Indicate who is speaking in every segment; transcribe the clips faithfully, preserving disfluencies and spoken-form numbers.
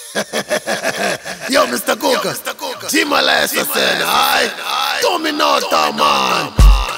Speaker 1: Yo, mister Coca, Jimala essa cena, ai, tome nota, man.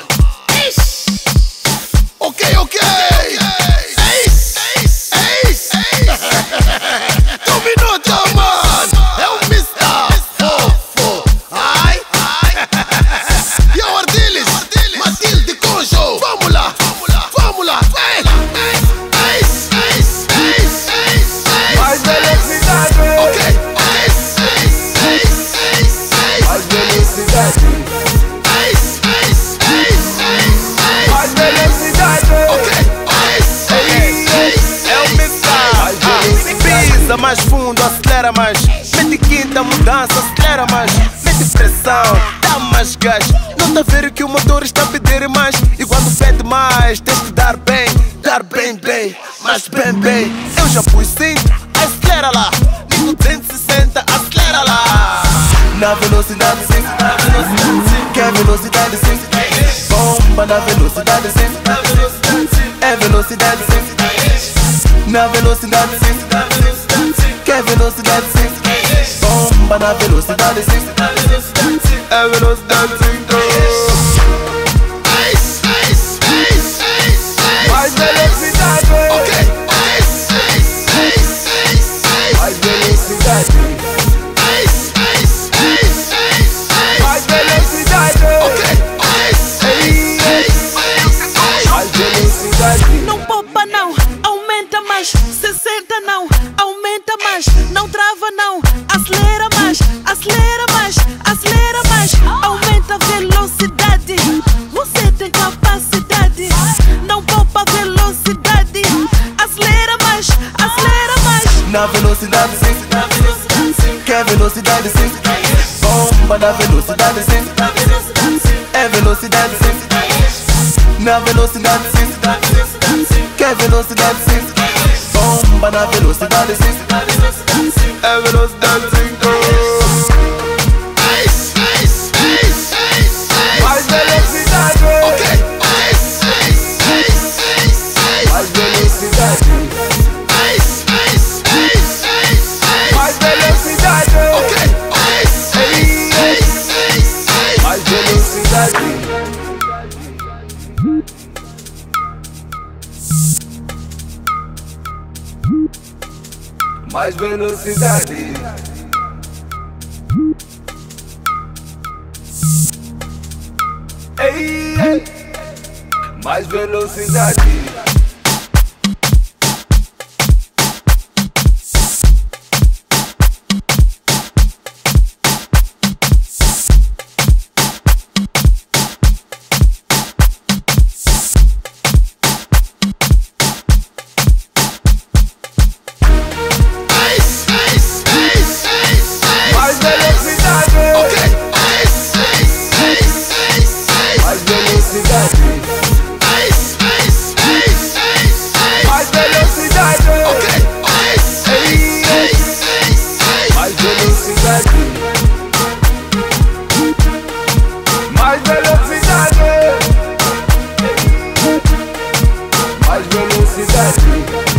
Speaker 1: Ok, ok, eis, eis, tome nota, man. É o mister Fofo, ai, yo, Ardilis, Matilde Conjo, vamos lá, vamos lá, ei, eis, eis, eis, eis,
Speaker 2: mais velocidade.
Speaker 1: ok, eis, eis, eis, eis,
Speaker 2: mais velocidade.
Speaker 1: eis, eis, eis, eis,
Speaker 2: mais velocidade.
Speaker 1: ok, eis, eis, eis,
Speaker 3: É o mensagem. Pisa mais fundo, acelera mais. Mete quinta mudança, acelera mais. Mete pressão, dá mais gás. Não tá a ver que o motor está a pedir mais. E quando pede mais, tens que dar bem. Dar bem, bem, mas bem, bem. Eu já pus cinto, acelera lá. Ligo duzentos e sessenta, acelera lá. Na velocidade sim, na velocidade sim. Quer velocidade sim. Bomba na velocidade sim. É velocidade sim. Na velocidade sim. Quer velocidade sim. Bomba na velocidade sim. É velocidade sim.
Speaker 1: eis, eis, eis, eis,
Speaker 2: mais velocidade.
Speaker 1: ok, eis, eis, eis, eis,
Speaker 2: mais velocidade.
Speaker 1: eis, eis, eis, eis,
Speaker 2: mais velocidade.
Speaker 1: ok, eis, eis, eis, eis,
Speaker 2: mais velocidade.
Speaker 4: Não poupa não, aumenta mais. sessenta não, aumenta mais. Não trava não, acelera mais. Acelera mais, acelera mais. Aumenta a velocidade. Você tem capacidade. Não poupa velocidade. Acelera mais, acelera mais.
Speaker 3: Na velocidade sim. Quer velocidade sim. Bomba na velocidade sim. É velocidade sim. Na velocidade sim. Quer velocidade sim. Bomba na velocidade sim. É velocidade sim.
Speaker 1: eis, eis, eis, eis,
Speaker 2: mais velocidade.
Speaker 1: ok, eis, eis, eis, eis,
Speaker 2: mais velocidade.
Speaker 1: eis, eis, eis, eis,
Speaker 2: mais velocidade.
Speaker 1: ok, eis, eis, eis, eis,
Speaker 2: mais velocidade. mais velocidade. Ei, ei. mais velocidade.
Speaker 1: eis, eis, eis, eis,
Speaker 2: mais velocidade.
Speaker 1: ok, eis, eis, eis, eis,
Speaker 2: mais velocidade.
Speaker 1: eis, eis, eis, eis,
Speaker 2: mais velocidade.
Speaker 1: ok, eis, eis, eis, eis,
Speaker 2: mais velocidade. mais velocidade. mais velocidade.